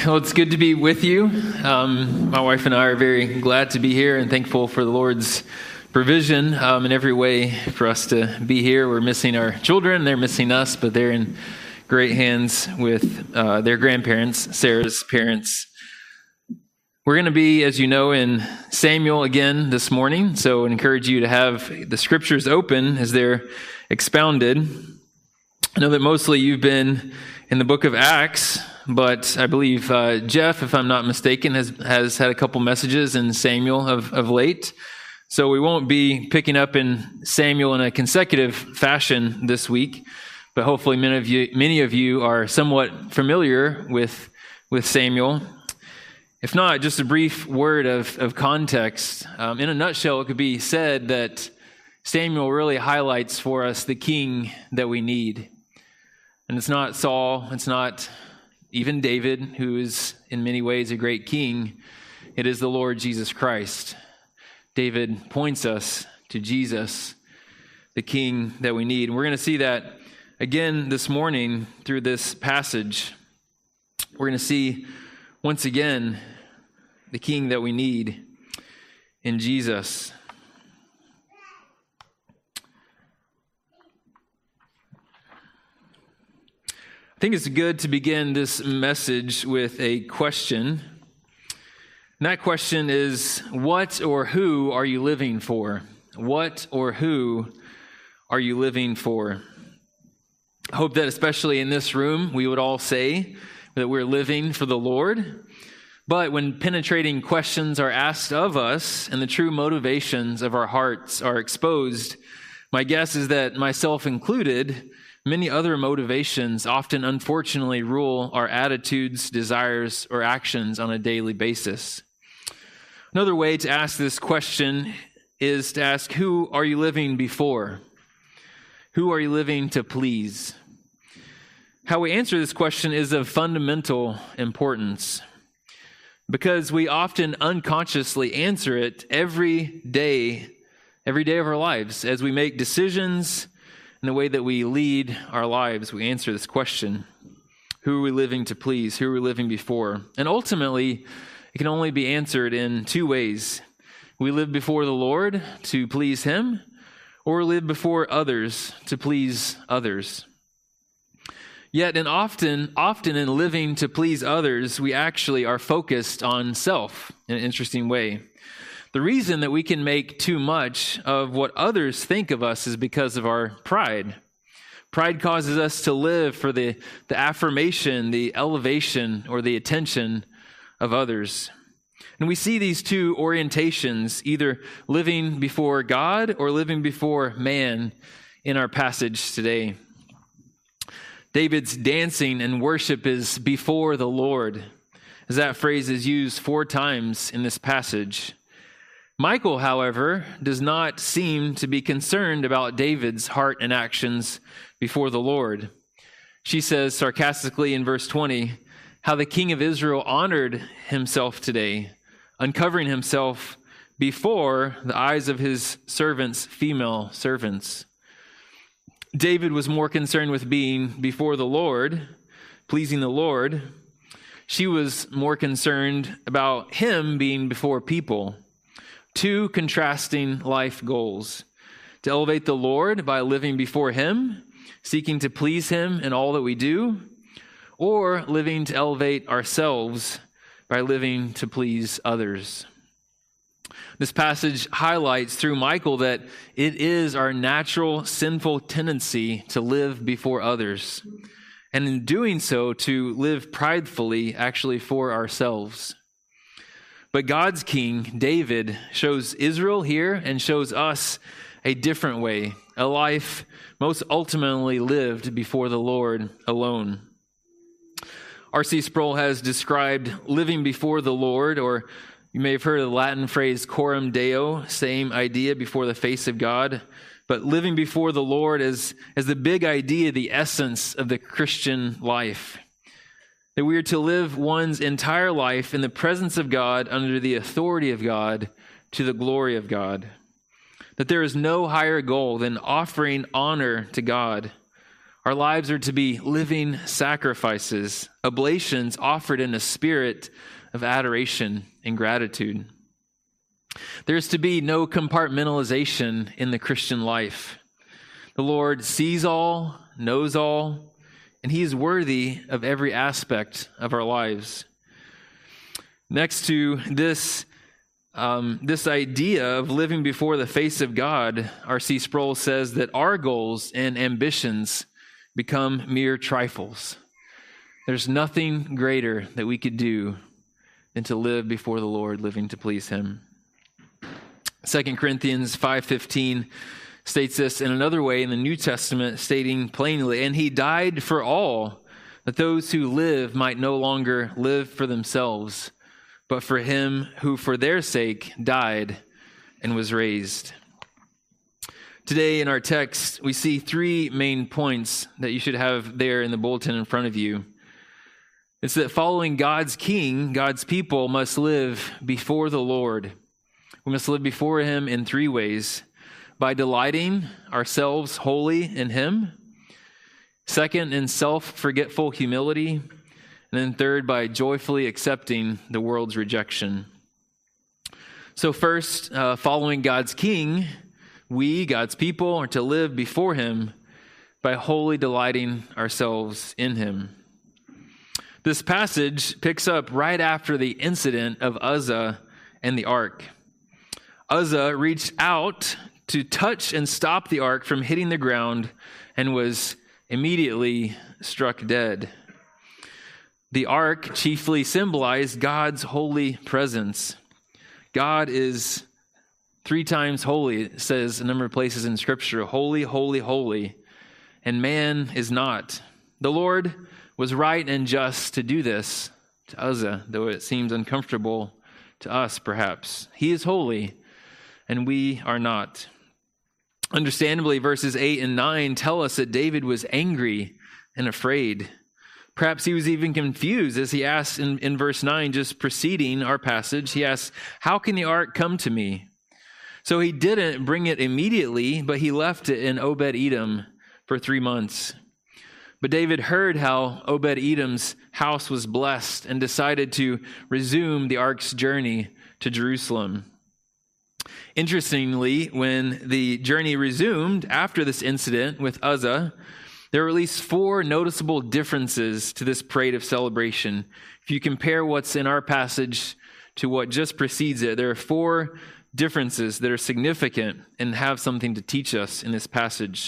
Well, it's good to be with you. My wife and I are very glad to be here and thankful for the Lord's provision in every way for us to be here. We're missing our children. They're missing us, but they're in great hands with their grandparents, Sarah's parents. We're going to be, as you know, in Samuel again this morning, so I encourage you to have the scriptures open as they're expounded. I know that mostly you've been in the book of Acts, but I believe Jeff, if I'm not mistaken, has had a couple messages in Samuel of late. So we won't be picking up in Samuel in a consecutive fashion this week, but hopefully many of you are somewhat familiar with Samuel. If not, just a brief word of context. In a nutshell, it could be said that Samuel really highlights for us the king that we need. And it's not Saul, it's not even David, who is in many ways a great king. It is the Lord Jesus Christ. David points us to Jesus, the king that we need. And we're going to see that again this morning through this passage. We're going to see once again the king that we need in Jesus. I think it's good to begin this message with a question. And that question is, what or who are you living for? What or who are you living for? I hope that especially in this room, we would all say that we're living for the Lord. But when penetrating questions are asked of us and the true motivations of our hearts are exposed, my guess is that myself included, many other motivations often unfortunately rule our attitudes, desires, or actions on a daily basis. Another way to ask this question is to ask, who are you living before? Who are you living to please? How we answer this question is of fundamental importance because we often unconsciously answer it every day of our lives as we make decisions. In the way that we lead our lives, we answer this question. Who are we living to please? Who are we living before? And ultimately, it can only be answered in two ways. We live before the Lord to please Him, or live before others to please others. Yet, and often in living to please others, we actually are focused on self in an interesting way. The reason that we can make too much of what others think of us is because of our pride. Pride causes us to live for the affirmation, the elevation, or the attention of others. And we see these two orientations, either living before God or living before man, in our passage today. David's dancing and worship is before the Lord, as that phrase is used 4 times in this passage. Michal, however, does not seem to be concerned about David's heart and actions before the Lord. She says sarcastically in verse 20, how the king of Israel honored himself today, uncovering himself before the eyes of his servants, female servants. David was more concerned with being before the Lord, pleasing the Lord. She was more concerned about him being before people. Two contrasting life goals: to elevate the Lord by living before Him, seeking to please Him in all that we do, or living to elevate ourselves by living to please others. This passage highlights through Michal that it is our natural sinful tendency to live before others, and in doing so, to live pridefully actually for ourselves. But God's king, David, shows Israel here and shows us a different way, a life most ultimately lived before the Lord alone. R.C. Sproul has described living before the Lord, or you may have heard of the Latin phrase coram Deo, same idea, before the face of God, but living before the Lord as the big idea, the essence of the Christian life. That we are to live one's entire life in the presence of God, under the authority of God, to the glory of God. That there is no higher goal than offering honor to God, Our lives are to be living sacrifices, oblations offered in a spirit of adoration and gratitude. There's to be no compartmentalization in the Christian life. The Lord sees all, knows all, and He is worthy of every aspect of our lives. Next to this idea of living before the face of God, R.C. Sproul says that our goals and ambitions become mere trifles. There's nothing greater that we could do than to live before the Lord, living to please Him. 2 Corinthians 5:15 states this in another way in the New Testament, stating plainly, "And He died for all, that those who live might no longer live for themselves, but for Him who for their sake died and was raised." Today in our text, we see three main points that you should have there in the bulletin in front of you. It's that following God's King, God's people must live before the Lord. We must live before Him in three ways: by delighting ourselves wholly in Him, second, in self-forgetful humility, and then third, by joyfully accepting the world's rejection. So first, following God's King, we, God's people, are to live before Him by wholly delighting ourselves in Him. This passage picks up right after the incident of Uzzah and the ark. Uzzah reached out to touch and stop the ark from hitting the ground and was immediately struck dead. The ark chiefly symbolized God's holy presence. God is 3 times holy, it says a number of places in Scripture, holy, holy, holy, and man is not. The Lord was right and just to do this to Uzzah, though it seems uncomfortable to us perhaps. He is holy, and we are not. Understandably, verses 8 and 9 tell us that David was angry and afraid. Perhaps he was even confused as he asked in verse 9, just preceding our passage, he asked, "How can the ark come to me?" So he didn't bring it immediately, but he left it in Obed-Edom for 3 months. But David heard how Obed-Edom's house was blessed and decided to resume the ark's journey to Jerusalem. Interestingly, when the journey resumed after this incident with Uzzah, there were at least 4 noticeable differences to this parade of celebration. If you compare what's in our passage to what just precedes it, there are 4 differences that are significant and have something to teach us in this passage.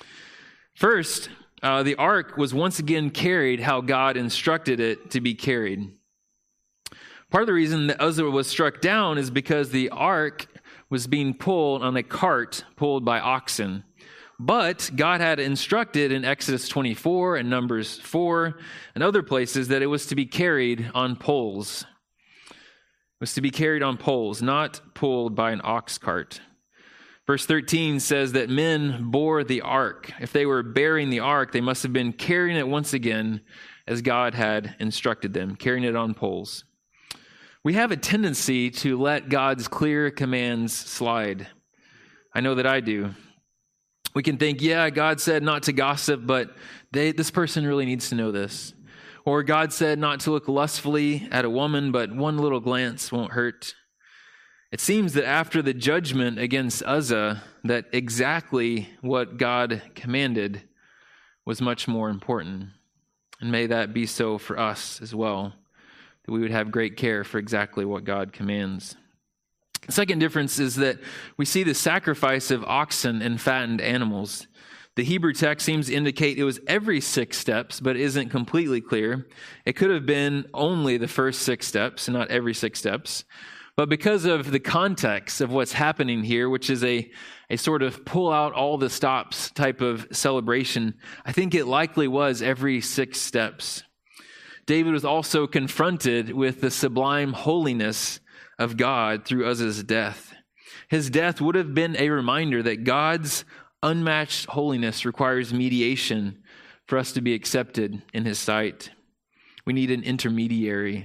First, the ark was once again carried how God instructed it to be carried. Part of the reason that Uzzah was struck down is because the ark was being pulled on a cart pulled by oxen. But God had instructed in Exodus 24 and Numbers 4 and other places that it was to be carried on poles. It was to be carried on poles, not pulled by an ox cart. Verse 13 says that men bore the ark. If they were bearing the ark, they must have been carrying it once again as God had instructed them, carrying it on poles. We have a tendency to let God's clear commands slide. I know that I do. We can think, yeah, God said not to gossip, but this person really needs to know this. Or God said not to look lustfully at a woman, but one little glance won't hurt. It seems that after the judgment against Uzzah, that exactly what God commanded was much more important. And may that be so for us as well, that we would have great care for exactly what God commands. The second difference is that we see the sacrifice of oxen and fattened animals. The Hebrew text seems to indicate it was every 6 steps, but isn't completely clear. It could have been only the first 6 steps and not every 6 steps. But because of the context of what's happening here, which is a sort of pull out all the stops type of celebration, I think it likely was every 6 steps. David was also confronted with the sublime holiness of God through Uzzah's death. His death would have been a reminder that God's unmatched holiness requires mediation for us to be accepted in His sight. We need an intermediary.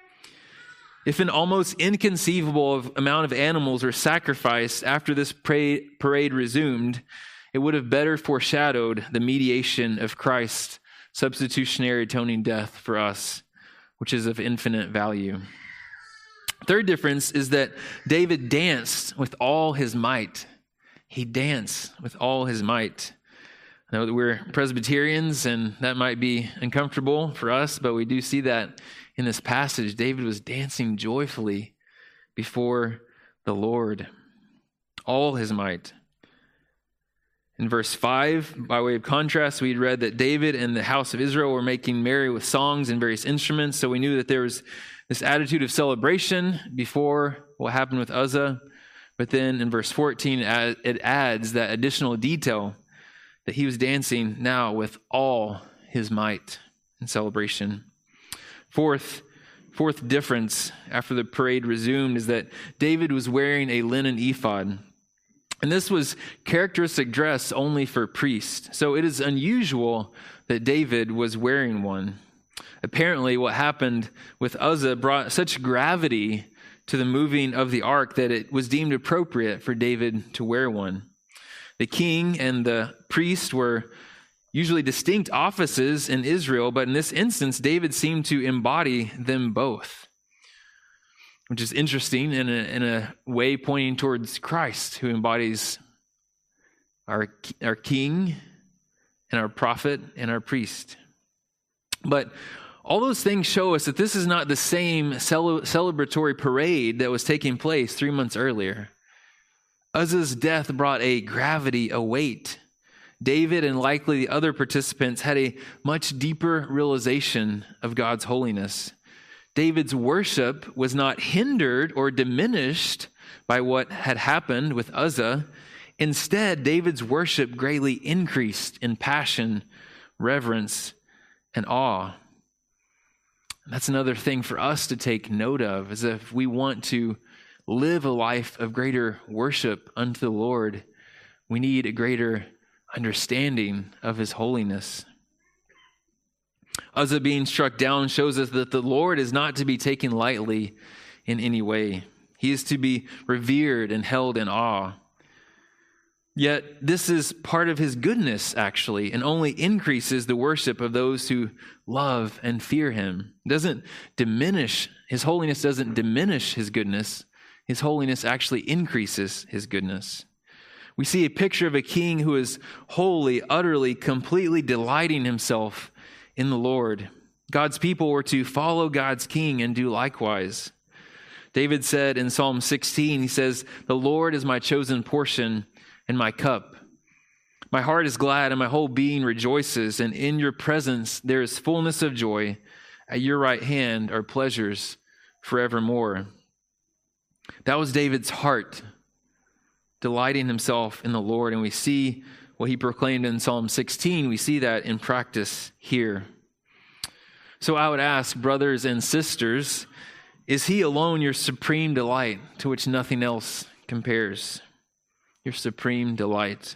If an almost inconceivable amount of animals were sacrificed after this parade resumed, it would have better foreshadowed the mediation of Christ's substitutionary atoning death for us, which is of infinite value. Third difference is that David danced with all his might. He danced with all his might. I know that we're Presbyterians, and that might be uncomfortable for us, but we do see that in this passage. David was dancing joyfully before the Lord. All his might. In verse 5, by way of contrast, we read that David and the house of Israel were making merry with songs and various instruments. So we knew that there was this attitude of celebration before what happened with Uzzah. But then in verse 14, it adds that additional detail that he was dancing now with all his might in celebration. Fourth difference after the parade resumed is that David was wearing a linen ephod. And this was characteristic dress only for priests. So it is unusual that David was wearing one. Apparently, what happened with Uzzah brought such gravity to the moving of the ark that it was deemed appropriate for David to wear one. The king and the priest were usually distinct offices in Israel, but in this instance, David seemed to embody them both, which is interesting in a way pointing towards Christ, who embodies our king and our prophet and our priest. But all those things show us that this is not the same celebratory parade that was taking place 3 months earlier. Uzzah's death brought a gravity, a weight. David and likely the other participants had a much deeper realization of God's holiness. David's worship was not hindered or diminished by what had happened with Uzzah. Instead, David's worship greatly increased in passion, reverence, and awe. That's another thing for us to take note of, is if we want to live a life of greater worship unto the Lord, we need a greater understanding of his holiness. Uzzah being struck down shows us that the Lord is not to be taken lightly in any way. He is to be revered and held in awe. Yet this is part of his goodness, actually, and only increases the worship of those who love and fear him. It doesn't diminish, his holiness doesn't diminish his goodness. His holiness actually increases his goodness. We see a picture of a king who is wholly, utterly, completely delighting himself in the Lord. God's people were to follow God's king and do likewise. David said in Psalm 16, he says, "The Lord is my chosen portion and my cup. My heart is glad and my whole being rejoices, and in your presence there is fullness of joy. At your right hand are pleasures forevermore." That was David's heart, delighting himself in the Lord. And we see what he proclaimed in Psalm 16. We see that in practice here. So I would ask, brothers and sisters, is he alone your supreme delight, to which nothing else compares? Your supreme delight.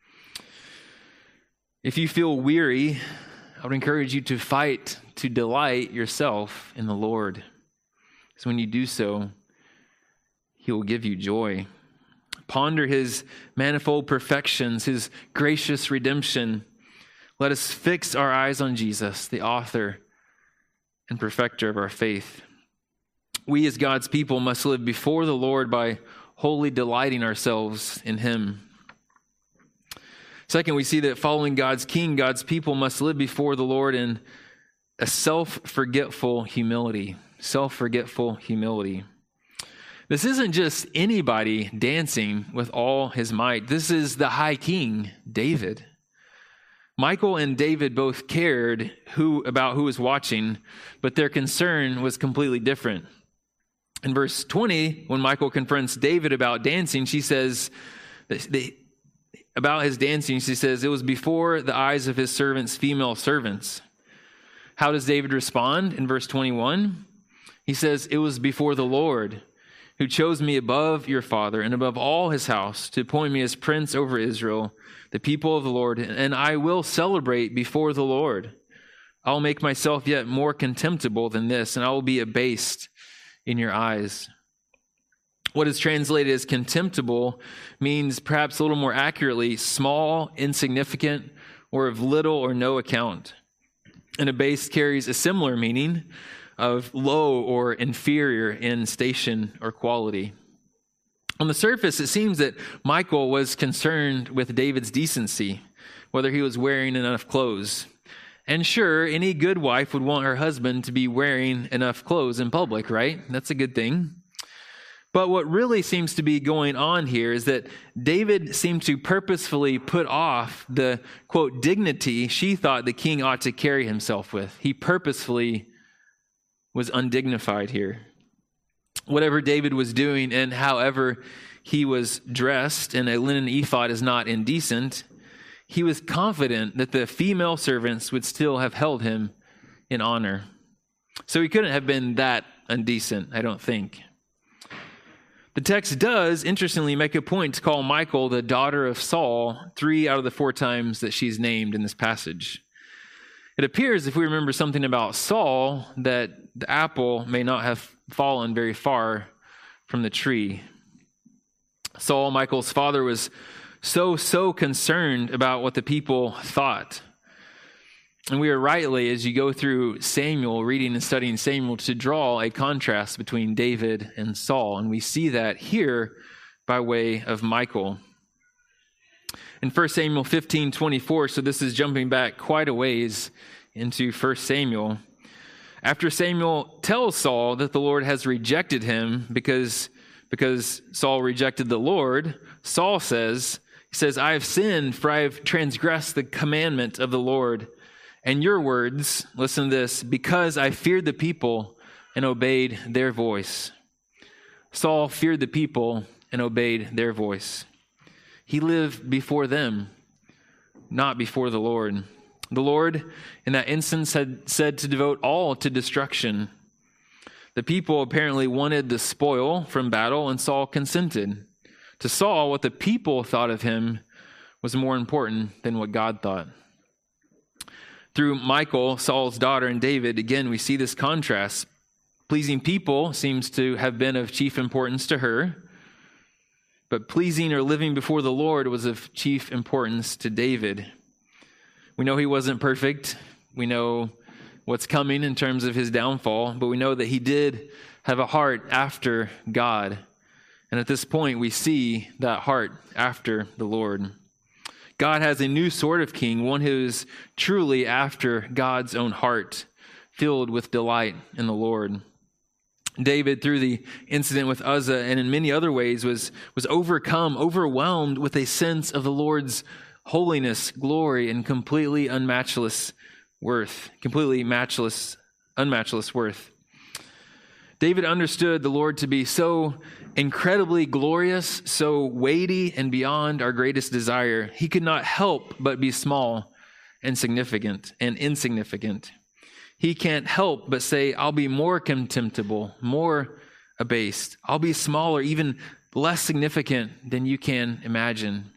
If you feel weary, I would encourage you to fight to delight yourself in the Lord. Because when you do so, he will give you joy. Ponder his manifold perfections, his gracious redemption. Let us fix our eyes on Jesus, the author and perfecter of our faith. We as God's people must live before the Lord by wholly delighting ourselves in him. Second, we see that following God's king, God's people must live before the Lord in a self-forgetful humility. Self-forgetful humility. This isn't just anybody dancing with all his might. This is the high king, David. Michal and David both cared about who was watching, but their concern was completely different. In verse 20, when Michal confronts David about dancing, she says, about his dancing, she says, it was before the eyes of his servants, female servants. How does David respond in verse 21? He says, it was before the Lord, who chose me above your father and above all his house to appoint me as prince over Israel, the people of the Lord, and I will celebrate before the Lord. I will make myself yet more contemptible than this, and I will be abased in your eyes. What is translated as contemptible means perhaps a little more accurately small, insignificant, or of little or no account. And abased carries a similar meaning of low or inferior in station or quality. On the surface, it seems that Michal was concerned with David's decency, whether he was wearing enough clothes. And sure, any good wife would want her husband to be wearing enough clothes in public, right? That's a good thing. But what really seems to be going on here is that David seemed to purposefully put off the, quote, dignity she thought the king ought to carry himself with. He purposefully was undignified here. Whatever David was doing and however he was dressed, and a linen ephod is not indecent, he was confident that the female servants would still have held him in honor. So he couldn't have been that indecent, I don't think. The text does, interestingly, make a point to call Michal the daughter of Saul 3 out of the 4 times that she's named in this passage. It appears, if we remember something about Saul, that the apple may not have fallen very far from the tree. Saul, Michal's father, was so concerned about what the people thought. And we are rightly, as you go through Samuel, reading and studying Samuel, to draw a contrast between David and Saul. And we see that here by way of Michal. In 1 Samuel 15:24, so this is jumping back quite a ways into 1 Samuel. After Samuel tells Saul that the Lord has rejected him because Saul rejected the Lord, Saul says, I have sinned, for I have transgressed the commandment of the Lord. And your words, listen to this, because I feared the people and obeyed their voice. Saul feared the people and obeyed their voice. He lived before them, not before the Lord. The Lord, in that instance, had said to devote all to destruction. The people apparently wanted the spoil from battle, and Saul consented. To Saul, what the people thought of him was more important than what God thought. Through Michal, Saul's daughter, and David, again, we see this contrast. Pleasing people seems to have been of chief importance to her, but pleasing or living before the Lord was of chief importance to David. We know he wasn't perfect. We know what's coming in terms of his downfall, but we know that he did have a heart after God. And at this point, we see that heart after the Lord. God has a new sort of king, one who is truly after God's own heart, filled with delight in the Lord. David, through the incident with Uzzah and in many other ways, was overwhelmed with a sense of the Lord's holiness, glory, and completely unmatchless worth. David understood the Lord to be so incredibly glorious, so weighty and beyond our greatest desire. He could not help but be small and insignificant. He can't help but say, I'll be more contemptible, more abased. I'll be smaller, even less significant than you can imagine.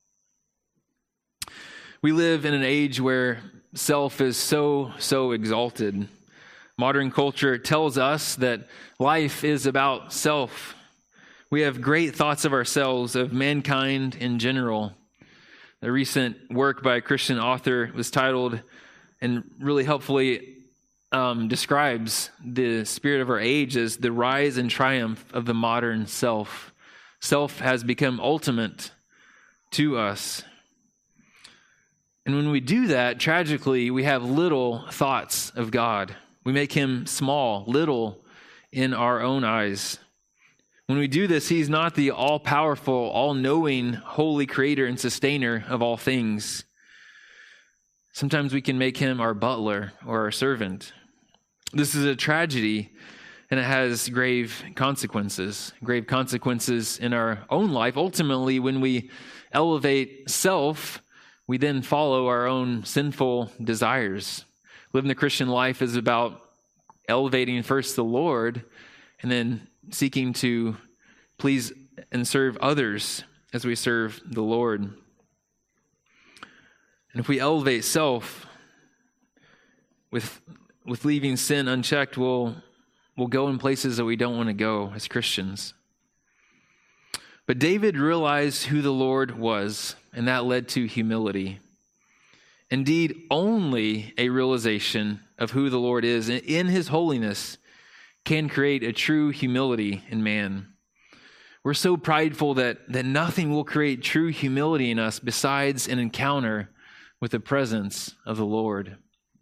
We live in an age where self is so exalted. Modern culture tells us that life is about self. We have great thoughts of ourselves, of mankind in general. A recent work by a Christian author was titled, and really helpfully describes the spirit of our age as the rise and triumph of the modern self. Self has become ultimate to us. And when we do that, tragically, we have little thoughts of God. We make him small, little in our own eyes. When we do this, he's not the all-powerful, all-knowing, holy creator and sustainer of all things. Sometimes we can make him our butler or our servant. This is a tragedy, and it has grave consequences in our own life. Ultimately, when we elevate self, we then follow our own sinful desires. Living the Christian life is about elevating first the Lord and then seeking to please and serve others as we serve the Lord. And if we elevate self with leaving sin unchecked, we'll go in places that we don't want to go as Christians. But David realized who the Lord was, and that led to humility. Indeed, only a realization of who the Lord is in his holiness can create a true humility in man. We're so prideful that nothing will create true humility in us besides an encounter with the presence of the Lord.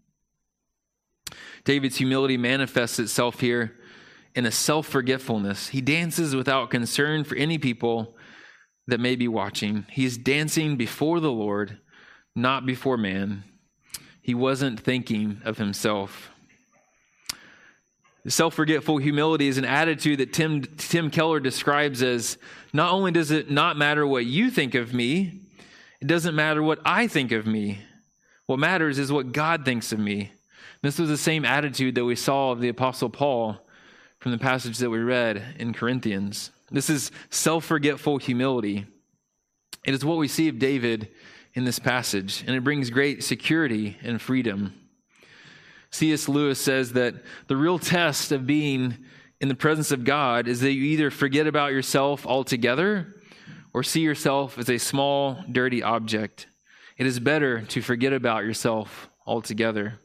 David's humility manifests itself here in a self-forgetfulness. He dances without concern for any people that may be watching. He's dancing before the Lord, not before man. He wasn't thinking of himself. Self-forgetful humility is an attitude that Tim Keller describes as, not only does it not matter what you think of me, it doesn't matter what I think of me. What matters is what God thinks of me. This was the same attitude that we saw of the Apostle Paul from the passage that we read in Corinthians. This is self-forgetful humility. It is what we see of David in this passage, and it brings great security and freedom. C.S. Lewis says that the real test of being in the presence of God is that you either forget about yourself altogether or see yourself as a small, dirty object. It is better to forget about yourself altogether.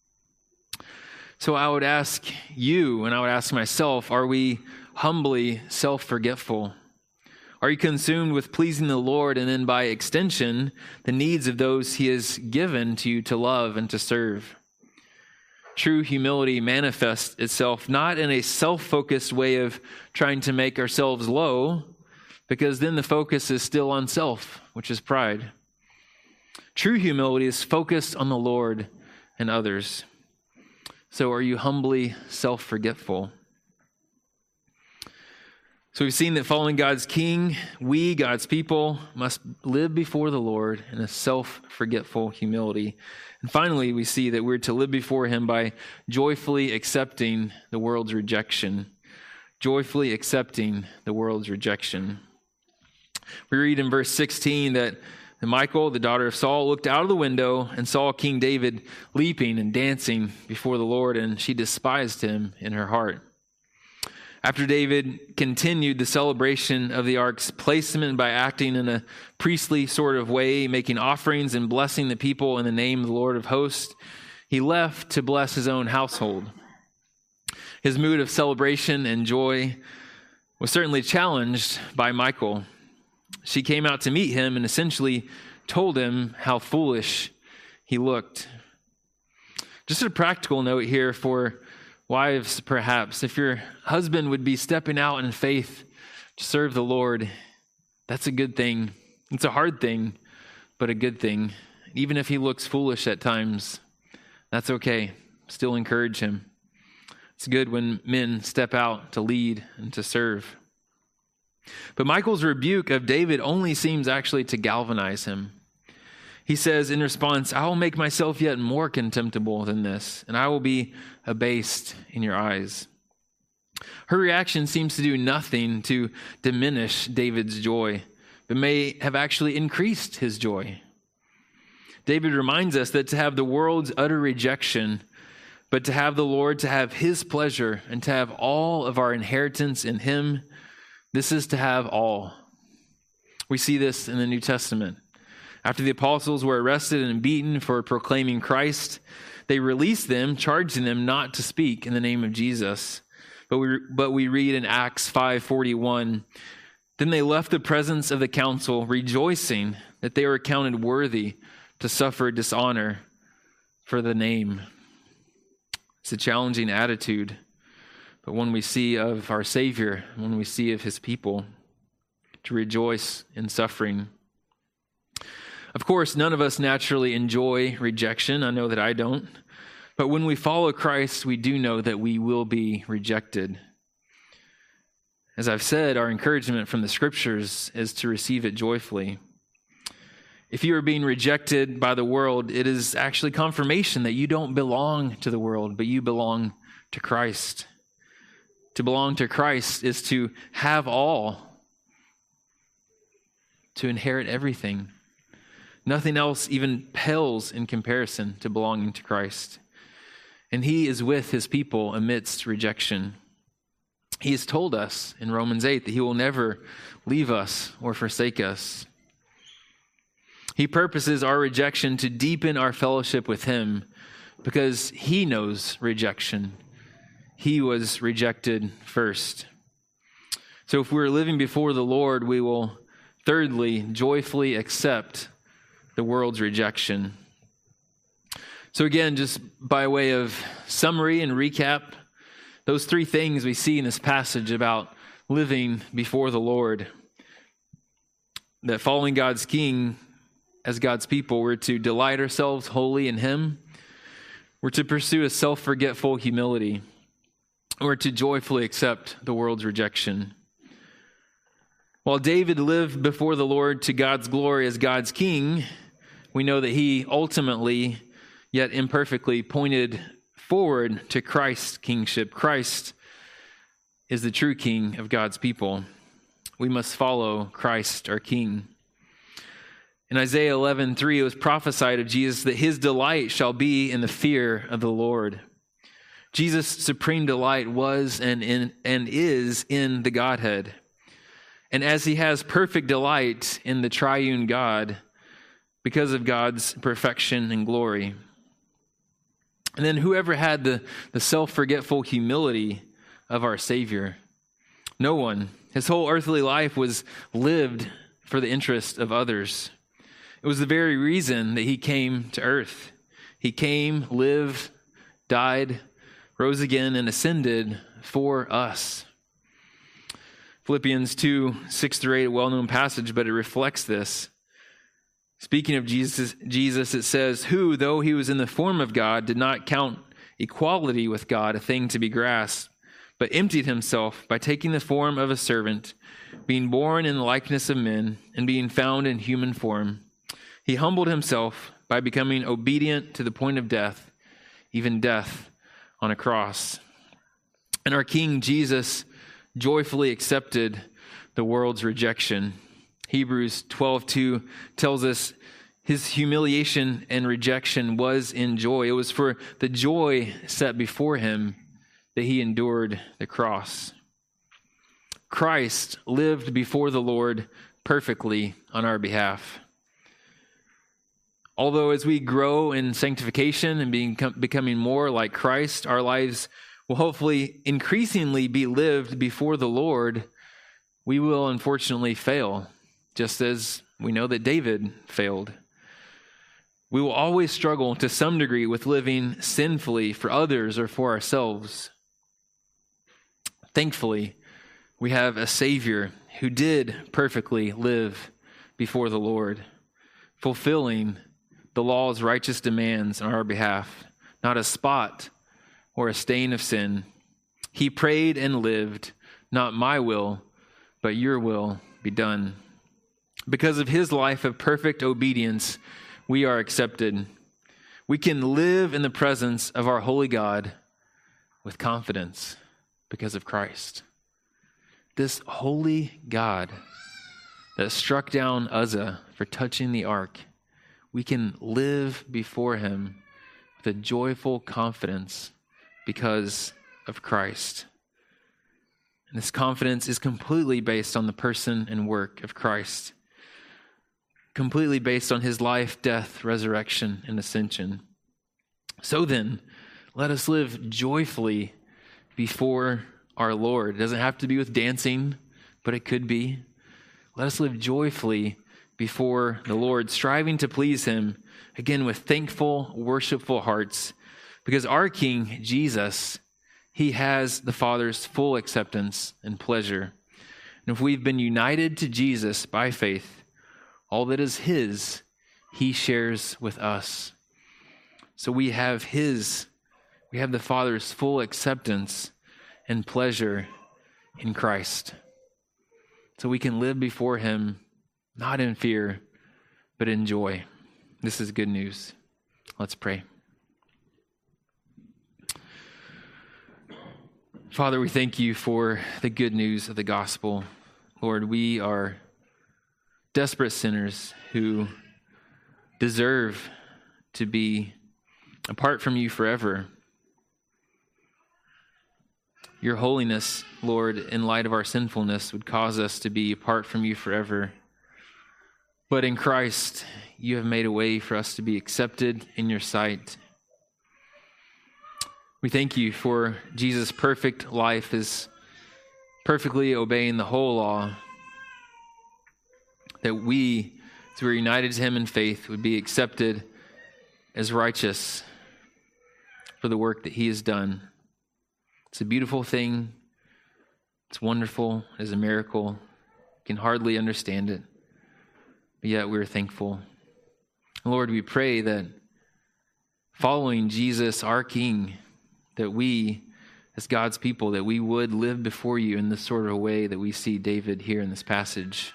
So I would ask you, and I would ask myself, are we humbly self-forgetful? Are you consumed with pleasing the Lord and then by extension, the needs of those he has given to you to love and to serve? True humility manifests itself not in a self-focused way of trying to make ourselves low, because then the focus is still on self, which is pride. True humility is focused on the Lord and others. So are you humbly self-forgetful? So we've seen that following God's King, we, God's people, must live before the Lord in a self-forgetful humility. And finally, we see that we're to live before him by joyfully accepting the world's rejection. Joyfully accepting the world's rejection. We read in verse 16 that Michal, the daughter of Saul, looked out of the window and saw King David leaping and dancing before the Lord, and she despised him in her heart. After David continued the celebration of the ark's placement by acting in a priestly sort of way, making offerings and blessing the people in the name of the Lord of hosts, he left to bless his own household. His mood of celebration and joy was certainly challenged by Michal. She came out to meet him and essentially told him how foolish he looked. Just a practical note here for wives, perhaps. If your husband would be stepping out in faith to serve the Lord, that's a good thing. It's a hard thing, but a good thing. Even if he looks foolish at times, that's okay. Still encourage him. It's good when men step out to lead and to serve. But Michal's rebuke of David only seems actually to galvanize him. He says in response, I will make myself yet more contemptible than this, and I will be abased in your eyes. Her reaction seems to do nothing to diminish David's joy, but may have actually increased his joy. David reminds us that to have the world's utter rejection, but to have the Lord, to have his pleasure, and to have all of our inheritance in him, this is to have all. We see this in the New Testament. After the apostles were arrested and beaten for proclaiming Christ, they released them, charging them not to speak in the name of Jesus. But we read in Acts 5:41, then they left the presence of the council, rejoicing that they were counted worthy to suffer dishonor for the name. It's a challenging attitude, but one we see of our Savior, one we see of his people, to rejoice in suffering. Of course, none of us naturally enjoy rejection. I know that I don't. But when we follow Christ, we do know that we will be rejected. As I've said, our encouragement from the scriptures is to receive it joyfully. If you are being rejected by the world, it is actually confirmation that you don't belong to the world, but you belong to Christ. To belong to Christ is to have all, to inherit everything. Nothing else even pales in comparison to belonging to Christ. And he is with his people amidst rejection. He has told us in Romans 8 that he will never leave us or forsake us. He purposes our rejection to deepen our fellowship with him because he knows rejection. He was rejected first. So if we're living before the Lord, we will thirdly joyfully accept the world's rejection. So again, just by way of summary and recap, those three things we see in this passage about living before the Lord. That following God's King as God's people, we're to delight ourselves wholly in him. We're to pursue a self-forgetful humility. We're to joyfully accept the world's rejection. While David lived before the Lord to God's glory as God's king, we know that he ultimately, yet imperfectly, pointed forward to Christ's kingship. Christ is the true king of God's people. We must follow Christ, our king. In Isaiah 11:3, it was prophesied of Jesus that his delight shall be in the fear of the Lord. Jesus' supreme delight was and is in the Godhead. And as he has perfect delight in the triune God, because of God's perfection and glory. And then whoever had the self-forgetful humility of our Savior? No one. His whole earthly life was lived for the interest of others. It was the very reason that he came to earth. He came, lived, died, rose again, and ascended for us. Philippians 2:6-8, a well-known passage, but it reflects this. Speaking of Jesus, it says, who, though he was in the form of God, did not count equality with God a thing to be grasped, but emptied himself by taking the form of a servant, being born in the likeness of men, and being found in human form. He humbled himself by becoming obedient to the point of death, even death on a cross. And our King Jesus joyfully accepted the world's rejection. Hebrews 12:2 tells us his humiliation and rejection was in joy. It was for the joy set before him that he endured the cross. Christ lived before the Lord perfectly on our behalf. Although as we grow in sanctification and becoming more like Christ, our lives will hopefully increasingly be lived before the Lord, we will unfortunately fail, just as we know that David failed. We will always struggle to some degree with living sinfully for others or for ourselves. Thankfully, we have a Savior who did perfectly live before the Lord, fulfilling the law's righteous demands on our behalf, not a spot or a stain of sin. He prayed and lived, not my will, but your will be done. Because of his life of perfect obedience, we are accepted. We can live in the presence of our holy God with confidence because of Christ. This holy God that struck down Uzzah for touching the ark, we can live before him with a joyful confidence because of Christ. And this confidence is completely based on the person and work of Christ, completely based on his life, death, resurrection, and ascension. So then, let us live joyfully before our Lord. It doesn't have to be with dancing, but it could be. Let us live joyfully before the Lord, striving to please him, again with thankful, worshipful hearts, because our King, Jesus, he has the Father's full acceptance and pleasure. And if we've been united to Jesus by faith, all that is his, he shares with us. So we have the Father's full acceptance and pleasure in Christ. So we can live before him, not in fear, but in joy. This is good news. Let's pray. Father, we thank you for the good news of the gospel. Lord, we are desperate sinners who deserve to be apart from you forever. Your holiness, Lord, in light of our sinfulness, would cause us to be apart from you forever. But in Christ, you have made a way for us to be accepted in your sight. We thank you for Jesus' perfect life, his perfectly obeying the whole law, that we, as we're united to him in faith, would be accepted as righteous for the work that he has done. It's a beautiful thing. It's wonderful. It's a miracle. We can hardly understand it, but yet we're thankful. And Lord, we pray that following Jesus, our King, that we, as God's people, that we would live before you in this sort of a way that we see David here in this passage.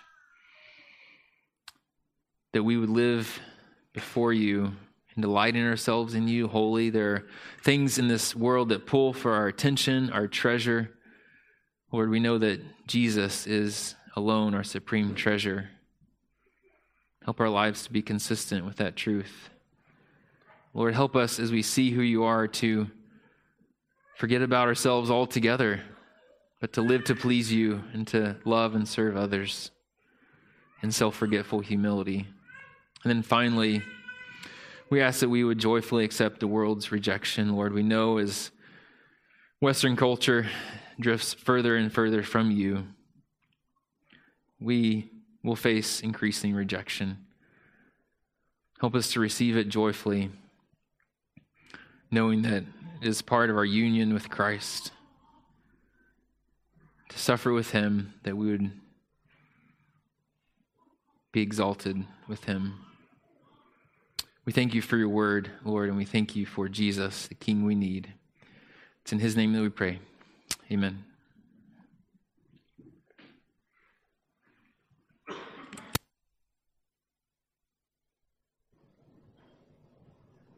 That we would live before you and delighting ourselves in you, holy. There are things in this world that pull for our attention, our treasure. Lord, we know that Jesus is alone our supreme treasure. Help our lives to be consistent with that truth. Lord, help us as we see who you are to forget about ourselves altogether, but to live to please you and to love and serve others in self-forgetful humility. And then finally, we ask that we would joyfully accept the world's rejection. Lord, we know as Western culture drifts further and further from you, we will face increasing rejection. Help us to receive it joyfully, knowing that it is part of our union with Christ, to suffer with him, that we would be exalted with him. We thank you for your word, Lord, and we thank you for Jesus, the King we need. It's in his name that we pray. Amen.